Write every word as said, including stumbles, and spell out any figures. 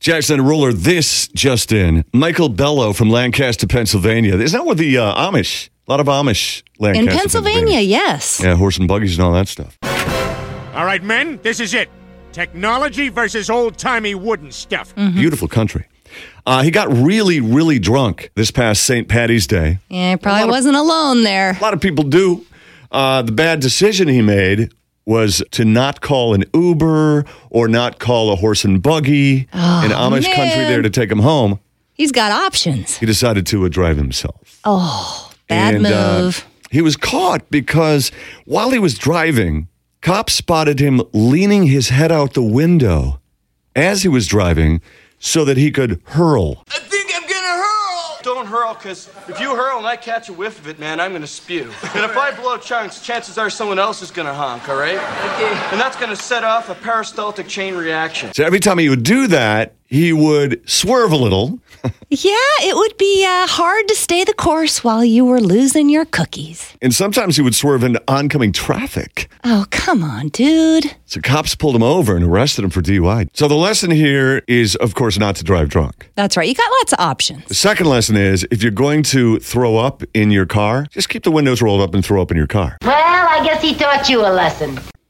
Jackson Ruler, this just in. Michael Bello from Lancaster, Pennsylvania. Isn't that where the uh, Amish, a lot of Amish Lancaster, In Pennsylvania, Pennsylvania, yes. Yeah, horse and buggies and all that stuff. All right, men, this is it. Technology versus old-timey wooden stuff. Mm-hmm. Beautiful country. Uh, he got really, really drunk this past Saint Patty's Day. Yeah, probably wasn't alone there. A lot of people do. Uh, the bad decision he made was to not call an Uber or not call a horse and buggy Oh, in Amish man. country there to take him home. He's got options. He decided to uh, drive himself. Oh, bad And, uh, move. he was caught because while he was driving, cops spotted him leaning his head out the window as he was driving so that he could hurl. I think I'm gonna hurl! Don't hurl, because if you hurl and I catch a whiff of it, man, I'm gonna spew. And if I blow chunks, chances are someone else is gonna honk, all right? Okay. And that's gonna set off a peristaltic chain reaction. So every time he would do that, he would swerve a little. Yeah, it would be uh, hard to stay the course while you were losing your cookies. And sometimes he would swerve into oncoming traffic. Oh, come on, dude. So cops pulled him over and arrested him for D U I. So the lesson here is, of course, not to drive drunk. That's right. You got lots of options. The second lesson is if you're going to throw up in your car, just keep the windows rolled up and throw up in your car. Well, I guess he taught you a lesson.